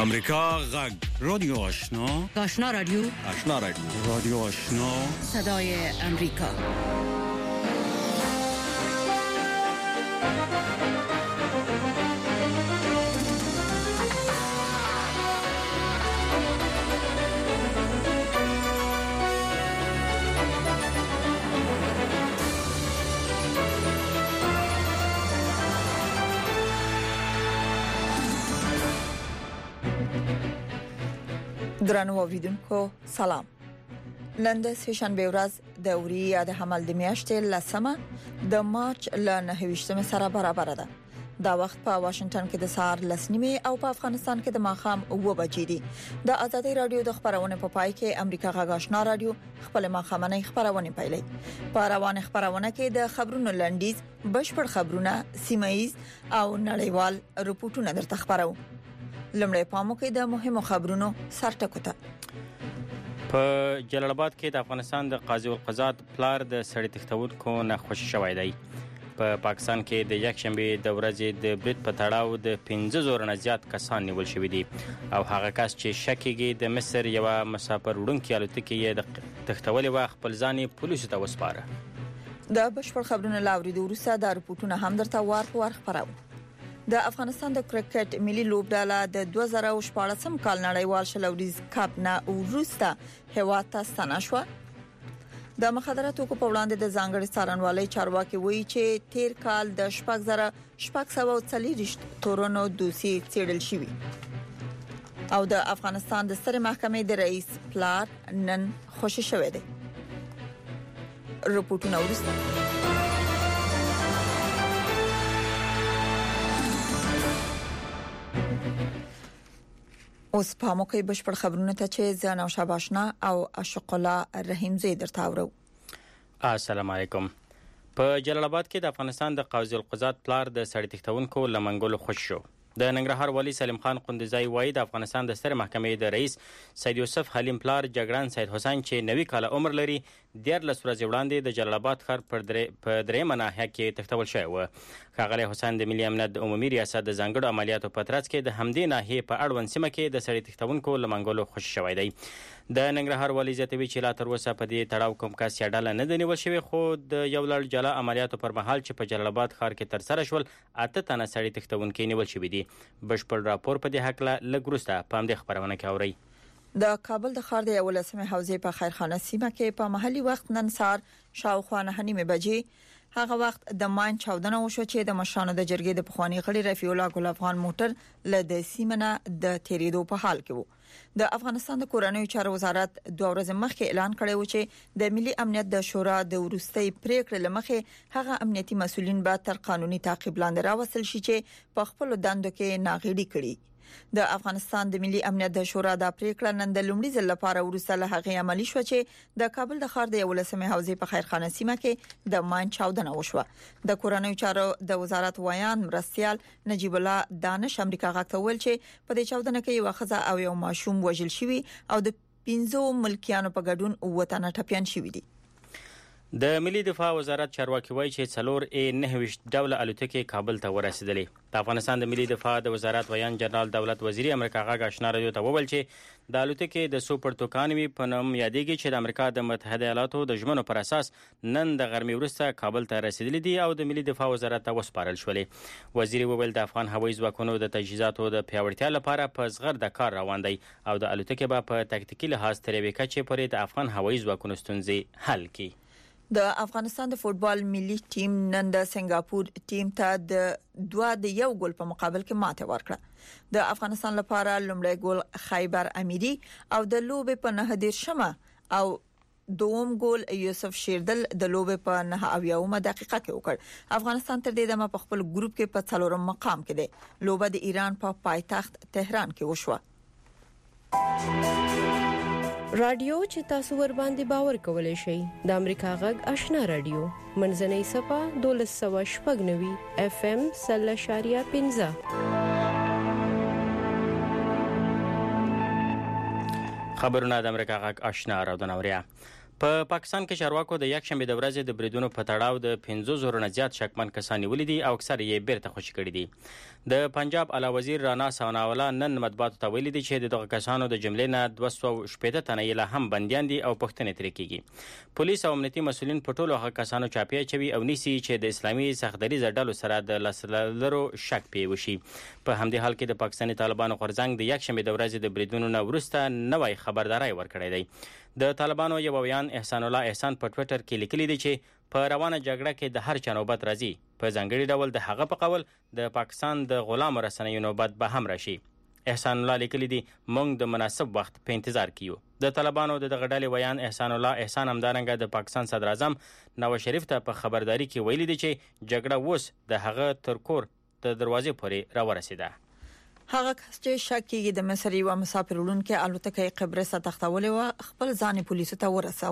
امریکا غږ رادیو آشنا رادیو رادیو آشنا صدای امریکا. درنو اوریدونکو سلام. نن د سهشنبه ورځ د اوریا د حمل د میاشتې لسمه د مارچ ل 9 سره برابر ده. دا وخت په واشنگټن کې د سهار لسنیمه او په افغانستان کې د ماښام 9 بجې دي. د آزادۍ رادیو د خبرونه په پای کې امریکا غږ آشنا رادیو خپل ماښامنۍ خبرونه پیلي. په روان خبرونه کې د خبرونو لنډیز، بشپړ خبرونه، سیمایي او نړیوال رپورټونه درته خبرو. لمړی پامو کې د مهمو خبرونو سرټکو ته. په جلال آباد کې د افغانستان د قاضي القضات پلار د سړی تختونکو نه خوشی شوی دی. په پاکستان کې د یکشنبه د ورځې د بریټ په تړاو د 15 نه زیات کسان نیول شوی دي او هغه کس چې شکیږي د مصر یو مسافر وړونکي الوتکې یې د تختولې و خپل ځان پولیسو ته وسپاره. د بشپړ خبرونو لاوریدو وروسته د رپورټونو هم درته وار خبرو. د افغانستان د کرکټ ملي لوبډله د 2014 کال نړیوال شلوریز کپ نه وروسته هوا ته ستنه شو. د مخدره توکو په وړاندې د ځانګړي څارنوالۍ چارواکي وایي چې تیر کال د 8640 تورونو دوسیې څېړل شوې او د افغانستان د سترې محکمې د رئیس پلار نن خوشی شوی دی. رپورټونه وروسته اوس په موقع بشپړ خبرونه ته چې زانا او شاباشنا او اشق الله رحیم زید درتاورو. السلام علیکم. په جلال آباد کې د افغانستان د قاضي القضات پلار د سړی تختونکو لمنګلو خوش شو. د ننګرهار والی سلیم خان قندزای وایي د افغانستان د ستر محکمې د رئیس سید یوسف حلیم پلار جګړن سید حسین چې 90 کال عمر لري 14 ورځې وړاندې د جلال آباد ښار په درېمه ناحیه کې تختول شوی و. ښاغلی حسین د ملي امنیت د عمومي ریاست د ځانګړو عملیاتو په ترڅ کې د همدې ناحیې په اړوند سیمه کې د سړی تختونکو لمنګلو خوش شوی دی. د ننګرهار والی زیاتوي چې لا تر اوسه په دې تړاو کوم کس یا ډله نه دی نیول شوی، خو د یو لړ جلا عملیاتو پر مهال چې په جلال آباد ښار کې ترسره شول 8 تنه سړی تختونکي نیول شوی دي. بشپړ راپور په دې حق له لږ وروسته په همدې خبرونه کې اورئ. د کابل د ښار د 11مه حوزې په خیرخانه سیمه کې په محلي وخت نن سهار شاوخوا 9:30 بجې هغه وخت د ماین چاودنه وشو چې د مشرانو د جرګې د پخوانی غړي رفیع الله ګل افغان موټر له د سیمنه د تیریدو په حال کې وو. د افغانستان د کورنیو چارو وزارت 2 ورځې مخکې اعلان کړی و چې د ملي امنیت د شورا د وروستۍ پریکړې لمخې هغه امنیتي مسولین به تر قانوني تعقیب لاندې راوستل شي چې په خپل دندو کې ناغېړي کړي. د افغانستان د ملي امنیت د شورا د پریکړه نن د لومړي ځل لپاره وروسته له هغه عملی شو چې د کابل د ښار د 11مه حوزې په خیرخانه سیمه کې د ماین چاودنه وشوه. د کورنیو چارو د وزارت ویان مرستيال نجیب الله دانش امریکا غاکته ویل چې په دې چاودنه کې یو ښځه او یو ماشوم وژل شوی او د 15 ملکیانو په ګډون وطن ټپيان شوی دي. د ملي دفاع وزارت چارواکي وایي چې 4 ډوله الوتکې کابل ته ورسېدلې. د افغانستان د ملي دفاع د وزارت ویان جنرال دولت وزیر امریکا غاګ آشنا رادیو ته وویل چې د الوتکې د سوپر توکانوي په نوم یادېږي چې د امریکا د متحده ایالاتو د ژمنو پر اساس نن د غرمې وروسته کابل ته رسېدلې دي او د ملي دفاع وزارت ته وسپارل شولې. وزیر وویل د افغان هوایي ځواکونو د تجهیزاتو د پیاوړتیا لپاره په زغرد کار روان دی او د الوتکې به په تکتیکي لحاظ تر یوې کچې پورې د افغان هوایي ځواکونو ستونزې حل کړي. د افغانستان د فوتبال ملي ټیم نن د سنگاپور ټیم ته د 2-1 ګول په مقابل کې ماته ورکړه. د افغانستان لپاره لومړی ګول خیبر امیری او د لوبې په 9 او دوم ګول یوسف شیردل د لوبې په 9 دقیقه کې وکړ. افغانستان تر دې دمه په خپل ګروپ کې په 4 مقام کې دی. لوبه د ایران په پایتخت تهران کې وشوه. رادیو چې تاسو ور باندې باور کولای شئ د امریکا غږ آشنا رادیو منځنۍ صفه 1290 FM 0.15 خبرونه د امریکا غږ آشنا رادیو نوریا. په پاکستان کې چارواکو د یکشنبه د ورځې د بریدونو په تړاو د 500 نه زیات شکمن کسان نیولي دي او اکثر یې بیرته خوشي کړي دي د پنجاب اعلی وزیر رانا ثناءالله نن مطبوعاتو ته ویلي دي چې دغه کسانو د جملې نه 260 تنه یې هم بنديان دي او پښتنې ترې کیږي پولیس او امنیتي مسولین په ټولو هغه کسانو چاپی چوي او نیسي چې د اسلامي سختدریز ډلو سره د لاسلرو شک پی وشي په همدې حال کې د پاکستاني طالبانو غورځنګ د یکشنبه د ورځې د بریدونو نه وروسته نوې خبرداري ورکړې ده د طالبانو یو بیان احسان الله احسان په ټوئیټر کې لیکلی دی چې په روانه جګړه کې د هر چا نوبت راځي په ځانګړي ډول د هغه په قول د پاکستان د غلام رسنیو نوبت به هم راشي احسان الله لیکلی دی موږ د مناسب وخت په انتظار کیو د طالبانو د غډالي بیان احسان الله احسان همدارنګه د پاکستان صدر اعظم نواز شریف ته په خبرداري کې ویلي دی چې جګړه اوس د هغه تر کور د دروازې پورې راورسیده هغه کس چې شک کیږي د مصر یو مسافر وړونکو الوتکه قبرص ته تختولې و خپل ځان پولیسو ته ورساو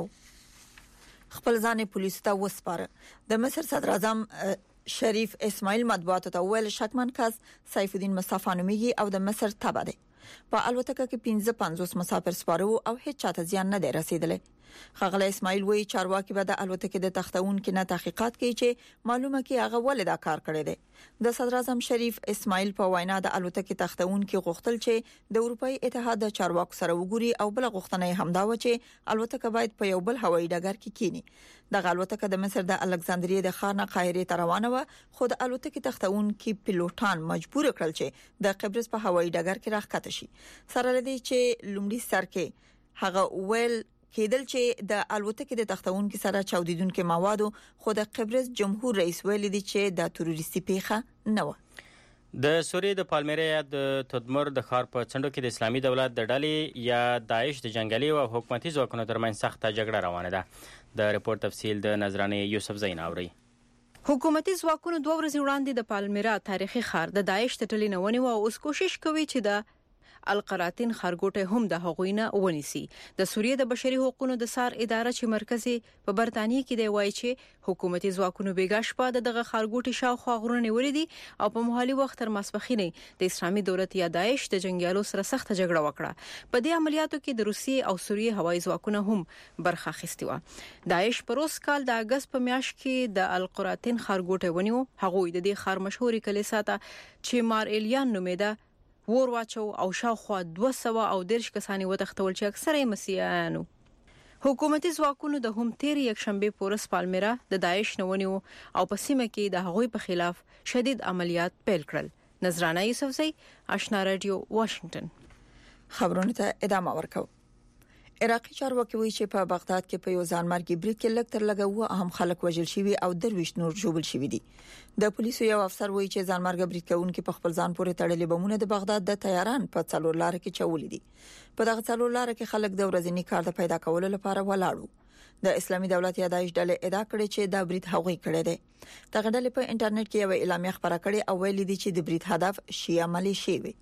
خپل ځان پولیسو ته وسپاره د مصر صدر اعظم شریف اسماعیل مطبوعاتو ته ویل شکمن کس سیف الدین مصطفی نومیږي او د مصر تابع دی په الوتکه کې 55 مسافر سپاره او هیڅ چاته زیان نه دی رسیدلی خغله اسماعیل وی چارواکي به د الوتکې د تختون کې نه تحقیقات کوي چې معلومه کې هغه ولې دا کار کړی دی د صدر اعظم شریف اسماعیل په وینا د الوتکې تختون کې غوښتل چې د اروپאי اتحاد د چارواکو سره وګوري او بل غوښتنه هم دا و چې الوتکه باید په یو بل هوایي ډګر کې کینی د الوتکه د مصر د الکساندریه د ښار نه قاهره ته روانه و خو د الوتکې تختون کې پیلوټان مجبور کړل چې د قبرص په هوایي ډګر کې راښکته شي سره لدی چې لومړی سر کې هغه ویل کېدل چې د الوتکې د تختون کې سره چاودیدونکو موادو خو د قبرص جمهور رئیس ویل دي چې د تروریستي پیښه نه و د سوریې د پالمیرا د تدمر د ښار په څنډو کې د اسلامي دولت د ډلې یا داعش د جنگلي او حکومتي ځواکونو ترمنځ سخته جګړه روانه ده د ریپورت تفصیل د نظرانه یوسف زین اوري حکومتي ځواکونو 2 ورځې وړاندې د پالمیرا تاریخي ښار د داعش د ټلې نه ونیو او اوس کوشش کوي چې د القراتین خارګوټه هم د حقوقینه ونیسي د سوریې د بشري حقوقو د سار اداره چې مرکزي په برتانیې کې دی وایي چې حکومتي ځواکونو بیګا شپه دغه خارګوټي شاوخوا غرونه ولې دي او په محلي وخت تر ماسپخینه د اسلامي دولت یا داعش د جنگیالو سره سخت جګړه وکړه په دې عملیاتو کې د روسیې او سوریې هوایي ځواکونه هم برخه اخیستي و داعش په روس کال د اگست په میاشت کې د القراتین خارګوټه ونیو هغه د دې خار مشهوري کلیسا ته چې مار الیان نومیده ور واچو او شاوخوا 210 کسانی وتښتول چې اکثره مسیحیانو حکومتي ځواکونو د هم تیر یک شنبه پورس پالمیرا د داعش نونیو او په سیمه کې د هغوی په خلاف شدید عملیات پیل کړل نظرانه یوسف زئی آشنا رادیو واشنگټن خبرونه ته ادامه ورکو عراقي چارواکي وایي چې په بغداد کې په یو ځانمرګي برید کې لږ تر لږه و هم خلک وژل شوي او 23 نور ژوبل شوي دي د پولیسو یو افسر وایي چې ځانمرګي برید کوونکي په خپل ځان پورې تړلې بمونه د بغداد د تیاران په څلور لار کې چولې دي په دغه څلور لار کې خلک د ورځني کار د پیدا کولو لپاره ولاړو د اسلامي دولت یا داعش ډلې ادعا کړې چې دا برید هغوی کړی دی دغه ډلې په انټرنیټ کې یو اعلامیه خبره کړې او ویلي دي چې د برید هدف شیعه ملیشي وي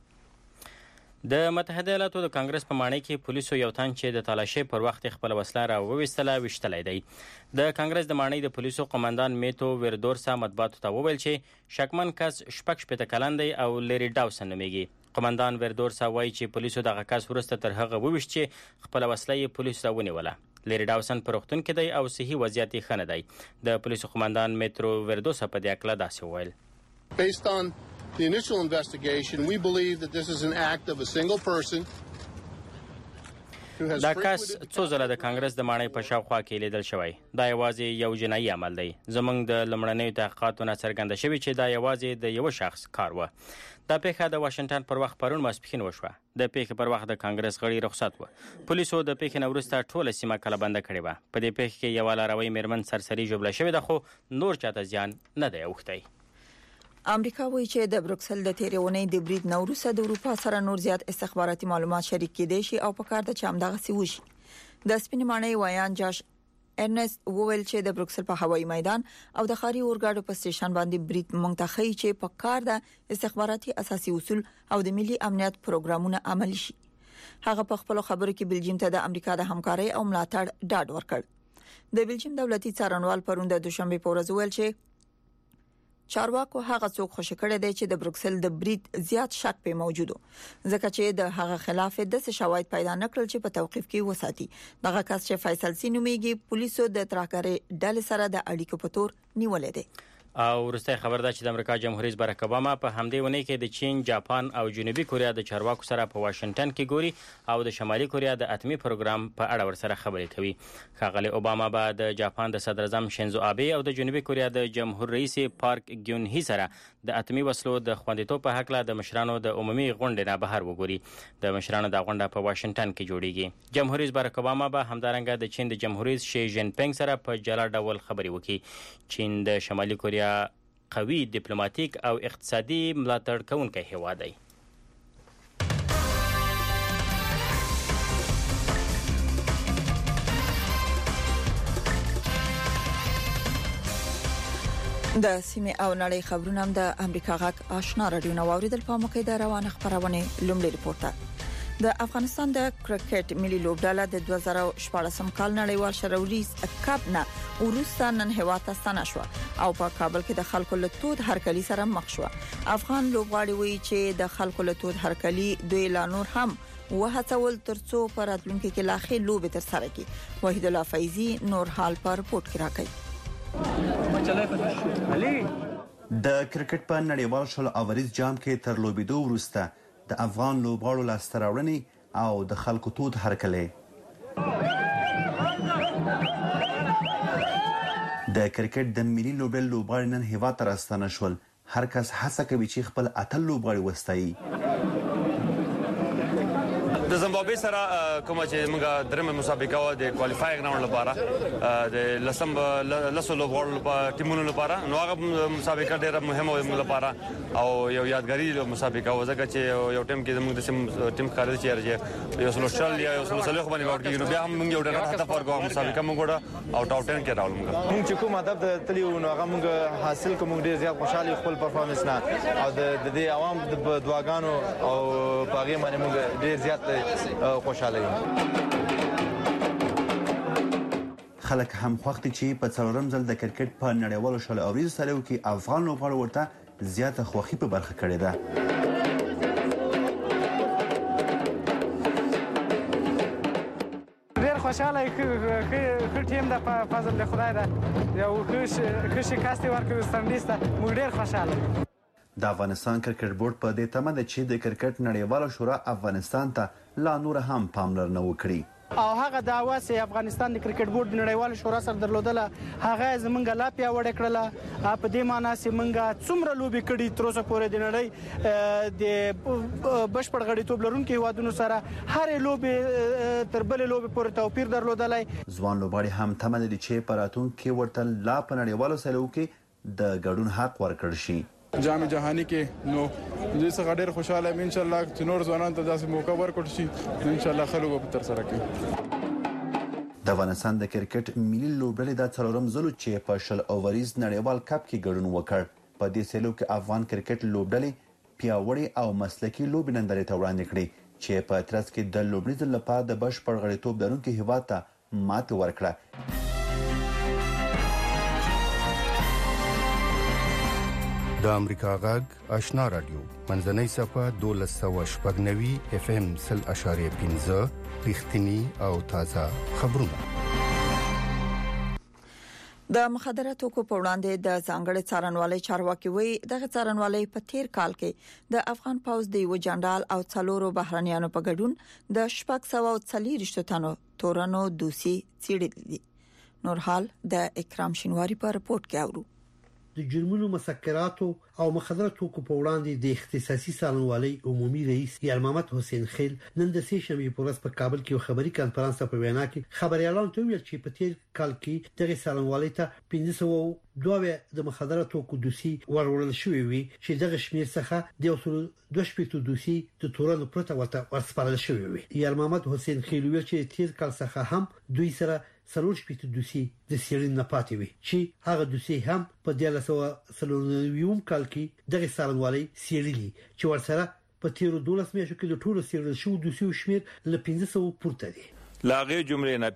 د متحده ایالاتو د کانګرس په ماڼۍ کې پولیسو یو تن چې د تالاشۍ پر وخت خپل وسله را وويستله وشتلای دی د کانګرس د ماڼۍ د پولیسو قومندان میتو ویردورسا مطبوعاتو ته وویل چې شکمن کس شپږ شپته کلن دی او لری ډاوسن نومیږي قومندان ویردورسا وایي چې پولیسو دغه کس ورسته تر هغه وويشت چې خپل وسله یې پولیسو ته ونیوله لری ډاوسن پر وختون کې دی او صحي وضعیت یې ښه نه دی د پولیسو قومندان میترو ویردورسا په دې اړه داسې وویل Based on the initial investigation, we believe that this is an act of a single person who has دا کس څو ځله د کانګرس د ماڼۍ په شاوخوا کې لیدل شوی دا یوازې یو جنایي عمل دی زموږ د لمړنیو تحقیقاتو نه څرګنده شوی چې دا یوازې د یو شخص کار و دا پیښه د واشنگټن پر وخت پرون ماسپښین وشوه د پیښې پر وخت د کانګرس غړي رخصت و پولیسو د پیښې نه وروسته ټوله سیمه کلبنده کړې و په دې پیښه کې یو لاروي میرمن سرسري ژوبله شوې ده خو نور چاته زیان نه دی اوښتی امریکا وایي چې د بروکسل د تیرونې د برید نوروسه د اروپا سره نور زیات استخباراتي معلومات شریک کېدي شي او په کار د چم دغه سی وشي د سپین مانای ویان جاش ارنست وویل چې د بروکسل په هوایي میدان او د خاري اورګاډو په سټیشن باندې برید منتخي چې په کار د استخباراتي اساسي اصول او د ملي امنیت پروګرامونه عملي شي هغه په خپل خبرو کې بلجیم ته د امریکا د همکارۍ او ملاتړ ډاډ ورکړ د بلجیم دولتي څارنوال پروند د دوشنبه په ورځ ویل چې چارواکو هغه څوک خوشی کړی دی چې د بروکسل د برید زیات شک په موجودو ځکه چې د هغه خلاف د شواهد پیدا نکړل چې په توقيف کې وساتي دغه کس چې فیصل سینومیږي پولیسو د تراکاري ډلې سره د اړیکو په تور نیولې دي. او ورسته خبر ده چې د امریکا جمهور رئیس باراک اوباما په همدې ونې کې د چین، جاپان او جنوبي کوریا د چارواکو سره په واشنگټن کې ګوري او د شمالي کوریا د اتمی پروګرام په اړه ورسره خبرې کوي. ښاغلی اوباما به د جاپان د صدر اعظم شینزو آبه او د جنوبي کوریا د جمهور رئیس پارک ګیون هی سره د اتمی وسلو د خوندیتوب په حق له د مشرانو د عمومي غونډې نه بهر وګوري. د مشرانو د غونډه په واشنگټن کې جوړیږي. جمهور رئیس باراک اوباما به همدارنګه د چین د جمهور رئیس شي جین پینګ سره په جلا ډول خبرې وکړي. چین د شمالي کوریا قوي ډیپلوماټیک او اقتصادي ملاتړ کوونکی هیواد دی. د سیمه او نړۍ خبرونه د امریکا غاک آشنا رادیو نو اوریدل په موقع د روانه خبرونه لومړی ریپورټ. د افغانستان د کرکټ ملي لوبډله د 2014 کال نړیوال شروریز کپ نه وروسته نن هوا ته ستنه شو او په کابل کې د خلکو له تود هرکلی سره مخ شو. افغان لوبغاړي وایي چې د خلکو له تود هرکلی دوی لا نور هم وهڅول ترڅو پر راتلونکي کې لا ښه لوبې تر سره کړي. وحید الله فیضی نور حال پر رپورت کې راکړي. د کرکټ په نړیوال شل اوریز جام کې تر لوبېدو وروسته د افغان لوبغاړو لاسته راوړنې او د خلکو تود هرکلی. د کرکټ د ملي لوبډلې لوبغاړي نن هیواد ته راستنه شول. هر کس هڅه کوي چې خپل اتل لوبغاړي وستایي. د زمبابوې سره کوم چې موږ درمه مسابقه و د کوالیفاینګ راوند لپاره د لسم لسو لوبغاړو په ټیمونو لپاره نو هغه مسابقه ډیره مهمه و موږ لپاره او یو یادګاري مسابقه و ځکه چې یو ټیم کې موږ د سیم ټیم کار چې یو سلوشل یا یو سلوشل خو باندې ورته نو بیا هم موږ یو ډېر هدف ورکو مسابقه موږ او ټاپ 10 کې راول موږ چې کوم هدف د تلیو نو هغه موږ حاصل کوم ډېر زیات خوشاله خپل پرفورمنس نه او د دې عوام د دعاګانو او باغې باندې موږ ډېر زیات خوشاله یم. خلک هم خوښ دي چې په څلورم ځل د کرکټ په نړیوالو شل اوریز سره کې افغان لوبغاړو ورته زیاته خوښي په برخه کړې ده. ډېر خوشاله ښه ټیم د فضل له خدای ده یو ښه شکست ورکوي سملیسته موږ ډېر خوشاله یو. د افغانستان کرکټ بورډ په دې تمه ده چې د کرکټ نړیواله شورا افغانستان ته لا نور هم پاملرنه وکړي او هغه دعوه چې افغانستان د کرکټ بورډ نړیواله شورا سره درلودله هغه زمونږ لا پیاوړې کړله په دې معنی چې مونږ څومره لوبي کړي تر اوسه پورې د نړۍ د بشپړ غړیتوب لرونکو هیوادونو سره هر لوبي تر بل لوبي پورې توپیر درلودلای. ځوان لوبغاړي هم تمه لري چې په راتلونکي ورته لا په نړیوالو سلو کې د ګډون حق ورکړ شي. جام جهانی کې نو دې څخه ډېر خوشاله یم ان شاء الله چې نور ځوانان ته داسې موقع ورکړي شي ان شاء الله خلک به تر سره کوي. د افغانستان د کرکټ ملي لوبډلې د څلورم ځل چې په شل اوریز نړیوال کپ کې ګډون وکړ. په دې سیلو کې افغان کرکټ لوبډلې پیاوړي او مسلکي لوبې نندارې ته وړاندې کړې چې په ترڅ کې د لوبډلې لپاره د بشپړ غړیتوب لرونکي هیواد ته ماته ورکړه. د امریکا غاگ آشنا رادیو منځنۍ صفه 1290 اف ام 0.15 رښتینی او تازه خبرونه. د مخدره توکو په وړاندې د ځانګړي څارنوالۍ چارواکي وایي دغه څارنوالۍ په تیر کال کې د افغان پوز د یو جنرال او څلورو بهرانيانو په ګډون د 640 تنو تورنو دوسي څېړلې دي. نور حال د اکرام شینواری په رپورت کې اورو. د جرمونو مسکراتو او مخدره توکو په وړاندې د اختصاصي څارنوالۍ عمومي رئیس یار محمد حسین خیل نن د سې شنبې په ورځ په کابل کې یو خبري کانفرنس په وینا کې خبريالانو ته ویل چې په تیر کال کې دغه څارنوالۍ ته 1502 د مخدره توکو دوسي ورول شوې وي چې دغه شمیر څخه د 212 دوسي د تورنو پرته ورسپارل شوې وي. یار محمد حسین خیل ویل چې تیر کال څخه هم دوی سره سلور شپږ دوسي د سیرین نه پاتې وي چې هغه دوسي هم په 1990 کال کې دغه څارنوالۍ سیرلی چې ورسره په تیر 12 میاشتو کې د ټولو سیرل شو دوسي شمیر ل 1500 پورته دي. لاغه جمله نه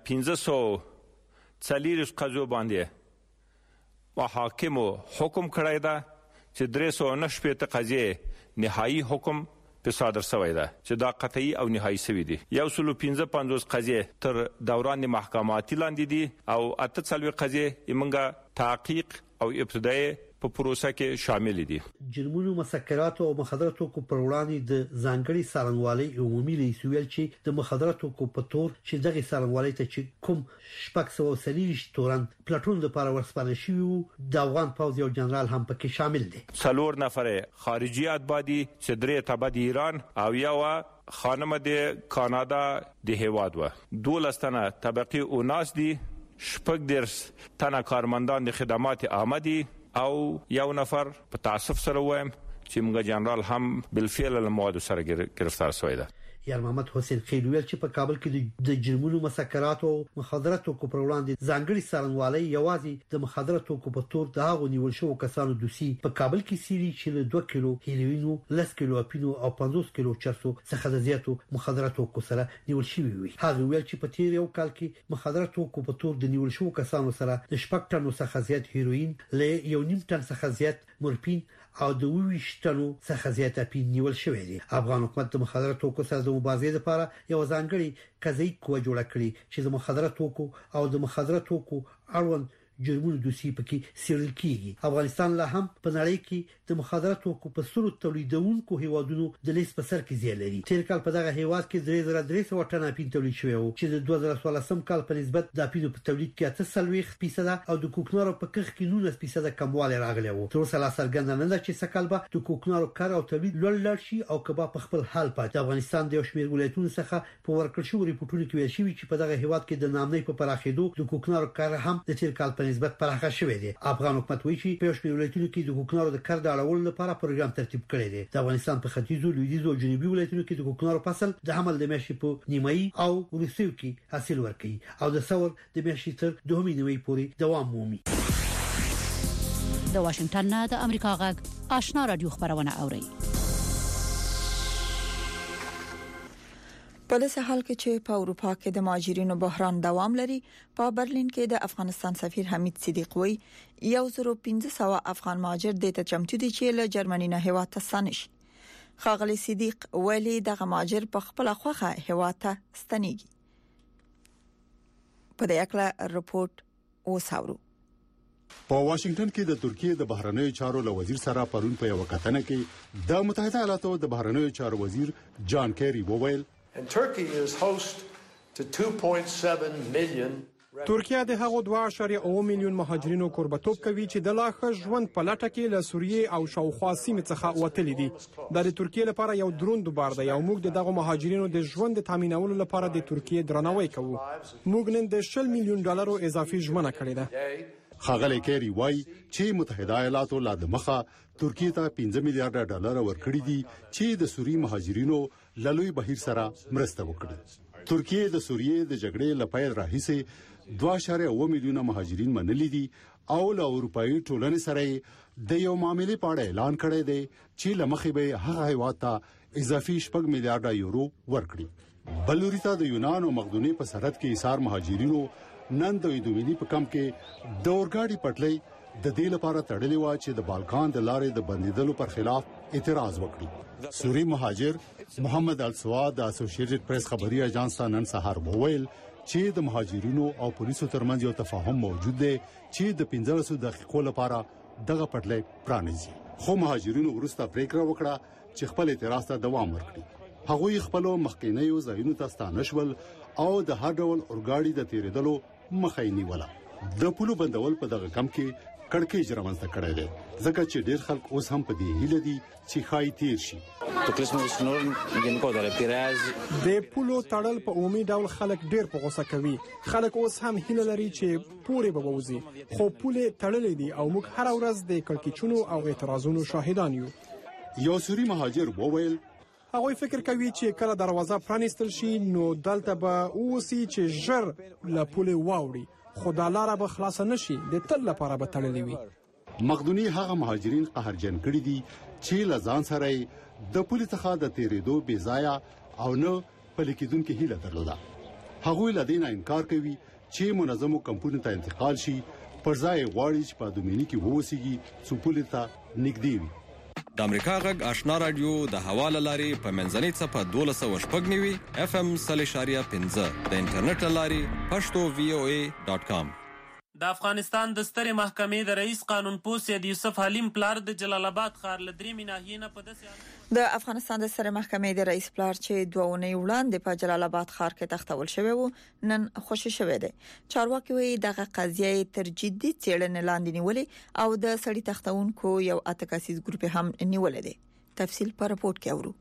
1500 څلیر قضو باندې او حاکم حکم کړی دا چې 309 قضیې نهایی حکم په صادر شوی ده چې دا قطعي او نهایی شوی دي. 155 قضیې تر دوران محکماتي لاندې دي او 48 قضیې یمنګه تحقیق او ابتدایي په پروسه کې شامل دي. جرمونو مسکرات او مخدراتو کو پر وړاندې د ځانګړي څارنوالۍ عمومي رئیس ویل چې د مخدراتو کو په تور چې دغه څارنوالۍ ته چې کوم شپږ سو سلیش تورن پلاټون لپاره ورسپارل شوی د افغان پوځ یو جنرال هم پکې شامل دي. 4 نفر خارجي اتباعي چې 3 تبع د ایران او یو خانم د کانادا د هیواد و. 12 تنه طبقي اوناس دي. 14 تنه کارمندان د خدمات عامه دي او یو نفر په تاسف سره وایم چې موږ جنرال هم بالفعل له مواد سره گرفتار شوی ده. یار محمد حسین خیل ویل چې په کابل کې د جرمونو مسکرات او مخدراتو کو پر وړاندې ځانګړي څارنوالۍ یوازې د مخدراتو کو په تور د هغو نیول شو کسانو دوسی په کابل کې سيري چې 2 کیلو هیروینو 10 کیلو اپینو او 50 کیلو چرسو څخه زیاتو مخدراتو کو سره نیول شوی وي. هغه ویل چې په تیر یو کال کې مخدراتو کو په تور د نیول شو کسانو سره د 6 ټنو څخه زیات هیروین له 1.5 ټن څخه زیات مورفین او د 20 ټنو څخه زیات اپین نیول شوی دی. افغان حکومت د مخدراتو کو سره د مبارزې لپاره یو ځانګړي قضایي قوه جوړه کړې چې د مخدراتو کو او د مخدراتو کو اړوند جرمونو دوسي پکې سیرل کیږي. افغانستان لا هم په نړۍ کې د مخدراتو کو په سرو تولیدونکو هیوادونو د لیست په سر کې ځای لري. تیر کال په دغه هیواد کې 3300 ټن اپین تولید شوی و چې د 2016 کال په نسبت د اپینو په تولید کې 38% او د کوکنارو په کښ کې 19% کموالی راغلی و. تر اوسه لا څرګنده نه ده چې سکل به د کوکنارو کار او تولید لوړ شي او کبا په خپل حال پاتې. افغانستان د شمیر ولایتونو څخه په ورکړ شو ریپورتونو کې ویل شوی چې په دغه هیواد کې د نامنۍ په پراخېدو د کوکنارو کار هم د تیر کال په نسبت پراخه شوی دی. افغان حکومت وایي چې په شمیر ولایتونو کې د کوکنارو د کار د اړولو لپاره پروګرام ترتیب کړی دی. د افغانستان په ختیځو، لویدیځو او جنوبي ولایتونو کې د کوکنارو فصل د حمل د میاشتې په نیمایي او وروستیو کې حاصل ورکوي او د ثور د میاشتې تر 2 نیمایي پورې دوام مومي. د واشنگټن نه د امریکا غږ آشنا رادیو خبرونه اوري. په داسې حال کې چې په اروپا کې د مهاجرینو بحران دوام لري، په برلین کې د افغانستان سفیر حمید صدیق وایي 1500 افغان مهاجر د چمتو دي چې له جرمني نه هیواد ته ستنشي. خاغلی صدیق ویلي دغه مهاجر په خپل خوخه هیواد ته ستنيږي. په دې اړه رپورت اوساورو. په واشنگټن کې د ترکیه د بهرنیو چارو له وزیر سره پرون په یو کتنه کې د متحده ایالاتو د بهرنیو چارو وزیر جان کیری وویل ترکیه د هغو 2.8 میلیون مهاجرینو کوربتوب کوي چې د لاخه ژوند په لټه کې له سوریه او شاوخوا سیمې څخه وتلي دي. د ترکیه لپاره یو دروند بار دی او موږ دغه مهاجرینو د ژوند تامینولو لپاره د ترکیه درناوی کوو. موږ نن د 10 میلیون ډالرو اضافي ژمنه کړې ده. خاغلی کیری وایي چې متحده ایالاتو لا د مخه ترکیه ته 15 میلیارډ ډالر ورکړي دي چې د سوریې مهاجرینو لوی بهیر سره مرسته وکړي. ترکیه د سوریې د جګړې لپاره راهیسه 2.8 میلیونه مهاجرین منلي دي او له اروپאי ټولنې سره د یو معاملې په اړه اعلان کړی دی چې لمخې به هغه هیواد ته اضافي 6 میلیارډ یورو ورکړي. بلوري ته د یونان او مقدونیې په سرحد کې ایثار مهاجرینو نن د ایدومینی په کم کې د اورګاډي پټلۍ د دې لپاره تړلې و چې د بالکان د لارې د بندیدلو پر خلاف اعتراض وکړي. سوری مهاجر محمد السواد د اسوسییټډ پریس خبري اژانس ته نن سهار وویل چې د مهاجرینو او پولیسو ترمنځ یو تفاهم موجود دی چې د 15 دقیقو لپاره دغه پټلۍ پرانیزي. خو مهاجرینو ورسته پریکړه وکړه چې خپل اعتراض ته دوام ورکړي. هغوی خپل مخکینیو ځایونو ته ستانشول او د هر ډول اورګاډي د تیریدلو مخاینی ولا. د پولو بندول په دغه کم کې کڑکې جرمنځ کړی دی ځکه چې ډیر خلک اوس هم په دې هیله دي چې خای تیر شي. د پولو تړل په عمومي ډول خلک ډیر په غوسه کوي. خلک اوس هم هیله لري چې پورې به ووزي، خو پولې تړلې دي او موږ هر ورځ د کړکېچونو او اعتراضونو شاهدان یو. یو سوري مهاجر وویل هغوی فکر کوي چې کله دروازه پرانیستل شي نو دلته به اوسي چې ژر له پولې واوړي، خو دا لاره به خلاص نشي، د تل لپاره به تړلې وي. مقدوني هغه مهاجرین قهرجن کړي دي چې لزان سره د پولیس څخه د تیریدو بې ځایه او نه پلي کېدونکو هیله درلوده. هغوی له دې نه انکار کوي چې منظمو کمپونو ته انتقال شي، پر ځای غواړي چې په دومینی کې ووسیږي څو پولیس ته نږدې وي. د امریکا غږ آشنا رادیو د حواله لاري په منځنۍ صفه 1290 FM 0.15 د انټرنیټ لاري pashto.voa.com. د افغانستان د سترې محکمې د رئیس قانون پوه سید یوسف حلیم پلار د جلال آباد ښار له 3 ناحیې نه په داسې د افغانستان د سترې محکمې د رئیس پلار چې 2 اونۍ وړاندې په جلال آباد ښار کې تختول شوی و نن خوشی شوی دی. چارواکي وایي دغه قضیه تر جدي څېړنې لاندې نیولې او د سړي تختونکو یو اتکاسیز ګروپ هم نیولې دی. تفصیل په راپورټ کې اورو.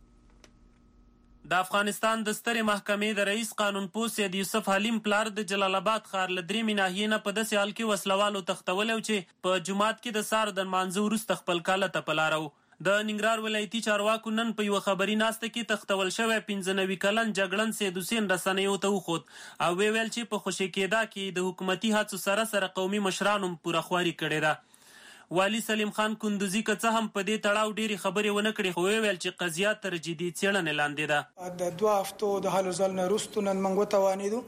د افغانستان د سترې محکمې د رئیس قانون پوه سید یوسف حلیم پلار د جلال آباد ښار له 3 ناحیې نه په داسې حال کې وسلوالو تختول او چې په جمعات کې د سار د مانځه وروسته خپل کاله ته پلارو. د ننګرهار ولایتي چارواکو نن په یو خبري ناسته کې تختول شوی 15 کلن جګړن سید حسین رسنیو ته وخوت او ویل چې په خوشی کېدا کې د حکومتي هڅو سره قومي مشرانو پوره خواري کړې ده. والی سلیم خان کندوزی که څه هم په دې تړاو ډېری خبرې ونه کړې خو ویل چې قضیه تر جدي څېړنې لاندې ده. د 2 هفتو د حل ځل نه وروسته نن موږ وتوانیدو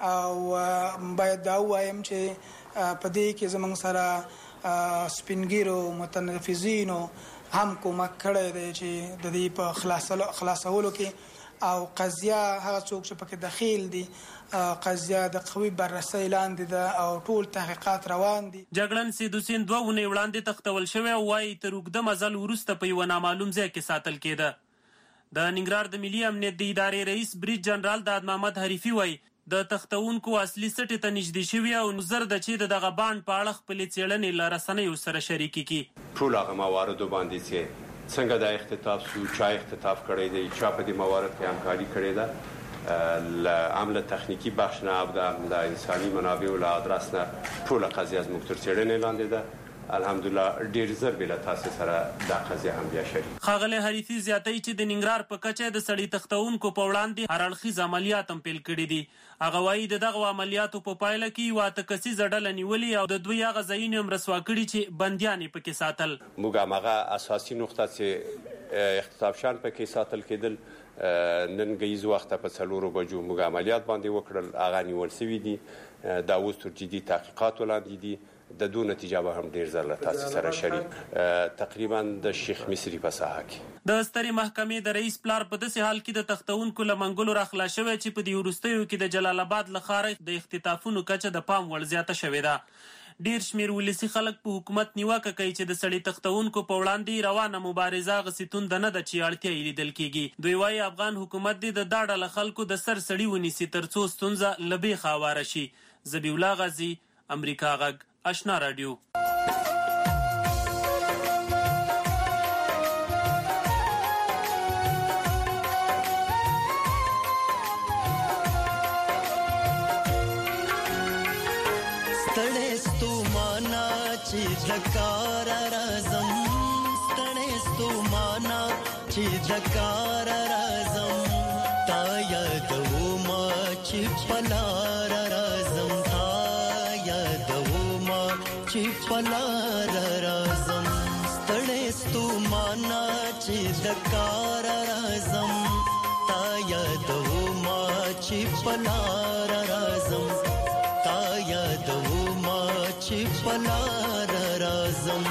او باید دا وایم چې په دې کې زموږ سره سپینګیرو متنفذینو هم کومک کړی دی چې د دې په خلاصولو کې او قضیه هغه څوک چې پکې دخیل دي قضیه د قوي بررسۍ لاندې ده او ټول تحقیقات روان دي. جګړن سید حسین 2 اونۍ وړاندې تختول شوی او وايي تر اوږده مزل وروسته په یو نامعلوم ځای کې ساتل کېده. د ننګرهار د ملي امنیت د ادارې رئیس بریج جنرال داد محمد حریفي وايي د تختونکو اصلي سټې ته نږدې شوی او نظر د چې دغه باند په اړه خپل څېړنې له رسنیو سره شریکي کی. ټول هغه موارد باندې چې څنګه د اختطاف سو چا اختطاف کړی دی چا په دې موارد کې همکاري کړې ده ل عمل تخنیکی بخش نه او د انساني منابع له ادرس نه ټول قضیه از مکتر څېړنې لاندې ده. الحمدلله ډیر زر بل تاسو سره د قضیه هم بیا شریک. خاغله حریفي زیاتې چې د ننګرهار په کچه د سړی تختونکو په وړاندې هر اړخیز عملیات هم پیل کړي دي. هغه وايي دغه عملیاتو په پایله کې واته کسي ډله نیولې او د دوی هغه ځایونه هم رسوا کړي چې بنديان پکې ساتل. موږ هغه اساسي نقطه چې اختطاف شان پکې ساتل کېدل نن غیز وخت په 4 بجو موږ عملیات باندې وکړل هغه نیول شوی دي. دا اوس تر جدي تحقیقات ولاندې دي. د دوه نتیجه به هم ډیر زر تاسو سره شریک تقریبا د شیخ مصری په ساحه کې د سترې محکمې د رئیس پلار په داسې حال کې د تختونکو لمنګلو راخلا شوی چې په دې وروستیو کې د جلال آباد لخارې د اختطافونو کچه د پام وړ زیاته شوې ده. ډیر شمیر ولسی خلک په حکومت نیوکه کوي چې د سړی تختونکو په وړاندې روانه مبارزه غسیتون د نه د چی اړتیا یې لیدل کیږي. دوی وايي افغان حکومت د داړه خلکو د سر سړی ونیسي ترڅو ستونزه لبي خاواره شي. ذبیح الله غازی امریکا غږ آشنا رادیو. ستړې ستومانا چې دکار راځم ستړې ستومانا چې دکار راځم تا یادوما چې پلار راځم تا یادوما چې پلار راځم ستړې ستومانا چې دکار راځم تا یادوما چې پلار راځم تا یادوما چې پلار راځم.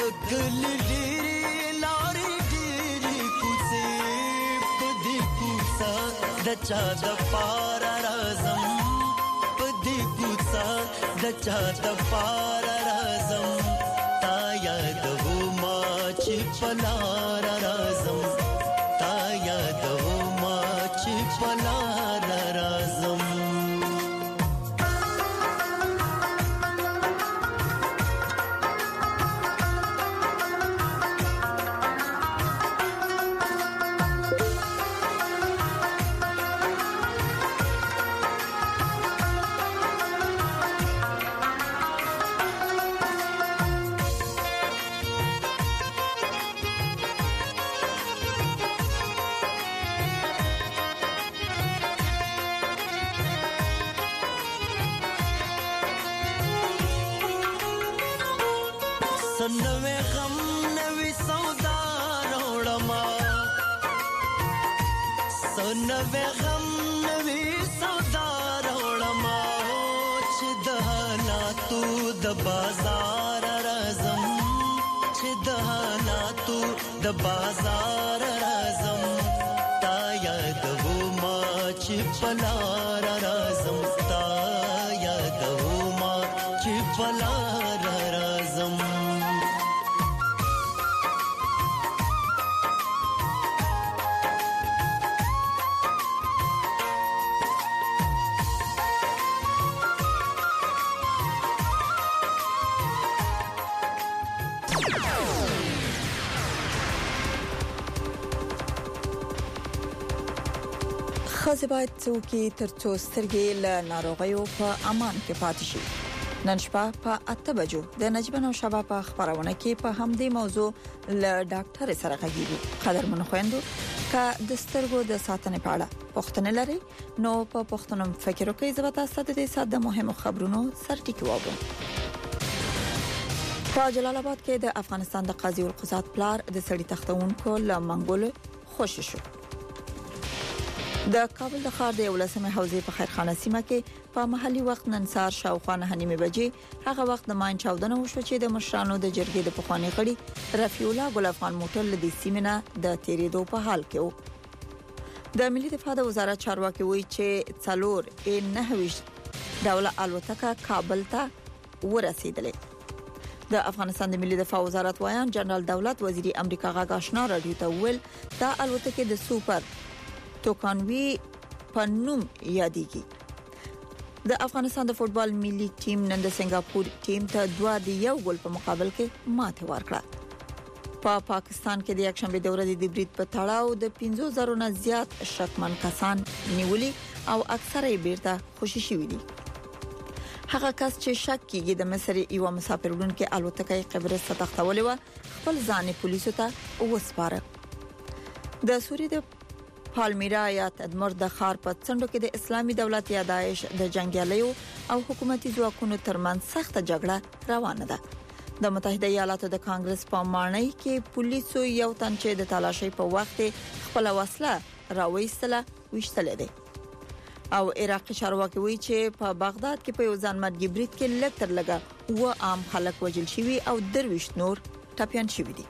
کلی ډېرې لارې ډېرې کوڅې په دې کوڅه د چا د پاره راځم په دې کوڅه د چا د پاره راځم تا یادومه چې په لاره راځم تا یادومه چې په لاره راځم نوې غم نوې سودا روړما نوې غم نوې سودا روړما چې د حالاتو د بازار راځم چې د حالاتو د بازار راځم تا یادومه چې په لاره راځم تا یادومه چې په لاره راځم خزه باید څوکي ترڅو سترګې له ناروغیو په امان کې پاتې شي. نن شپه په 8 بجو د نجیب نو شبا په خبرونه کې په همدې موضوع له ډاکټر سره غږیږو. قدرمن خويندو کا د سترګو د ساتنې په اړه پوښتنه لري نو په پوښتنم فکر وکړئ زبتا ستاسو د ساده مهمو خبرونو سرټکی واورم. په جلال آباد کې د افغانستان د قاضي القضات پلار د سړی تختونکو له منګول خوشی شو. د کابل د ښار د 11مې حوزې په خیرخانه سیمه کې په محلي وخت نن سهار شاوخوا 9:30 بجې هغه وخت د ماین چاودنه وشو چې د مشرانو د جرګې د پخوانی غړي رفیع الله ګل افغان موټر لدی سیمه د تیریدو په حال کې وو. د ملي دفاع د وزارت چارواکي وایي چې څلور 9 ډول الوتکه کابل ته ورسېدلې. د افغانستان د ملي دفاع وزارت وایان جنرال دولت وزیر امریکا غاښ آشنا رادیو ته ویل دا الوتکه د سوپر توکانوي پنوم یادېږي. د افغانستان د فوتبال ملي ټیم نن د سنگاپور ټیم ته 2-1 ګول په مقابل کې ماته ورکړه. په پاکستان کې د یکشنبه د ورځې د بریټ په تړاو د 50,000 نه زیات شکمن کسان نیولي او اکثره یې بیرته خوشی شوي دي. هغه کس چې شک کیږي د مصر یو مسافر وړونکو الوتکه قبرص ته تختولې و خپل ځان پولیسو ته وسپاره. د سوریې د پالمیرا یا تدمر د خار په څنډو کې د اسلامي دولت یا داعش د جنگیالیو او حکومتي ځواکونو ترمنځ سخت جګړه روانه ده. د متحده ایالاتو د کانګرس په مانۍ کې پولیسو یو تن چې د تلاشۍ په وخت خپل وسله راوېستله وشتلې ده. او عراقي چارواکي وایي چې په بغداد کې په یو ځانمرګي بریټ کې لکتر لګا و عام خلک وژل شوي او درويش نور ټاپيان شوي دي.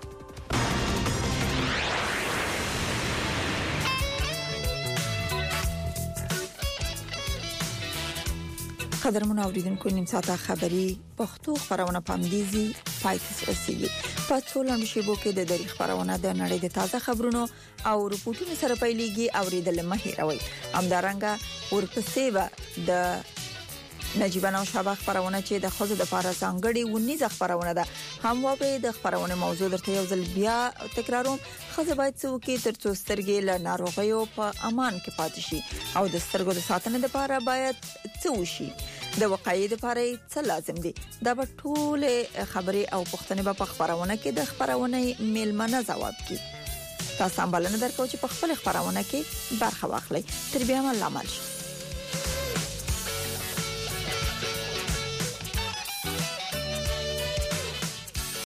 قدرمن اوریدونکو نیم ساعته خبری پښتو خبرونه پامديزي پایتس رسیدي. په څولم شیبو کې د دری خبرونه د نړۍ د تازه خبرونو او رپورټونو سره پیلېږي اوریدل مه هیروئ. همدارنګه ورپسې به د نجیب نو شبا خبرونه چې د خوځو د پاره ځانګړي ونی ځ خبرونه ده هم واقع د خبرونه موضوع درته یو ځل بیا تکراروم. خزه باید څوکي ترڅو سترګې له ناروغیو په امان کې پاتې شي او د سترګو د ساتنې لپاره باید څه وشي د وقایې لپاره څه لازم دي. دا په ټول خبري او پښتنې په خبرونه کې د خبرونه میلمنه جواب کی. تاسو هم بلنه درکو چې په خپل خبرونه کې برخه واخلئ. تر بیا مل عمل